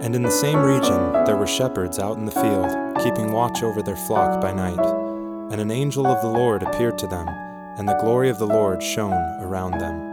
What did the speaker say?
And in the same region there were shepherds out in the field, keeping watch over their flock by night. And an angel of the Lord appeared to them, and the glory of the Lord shone around them.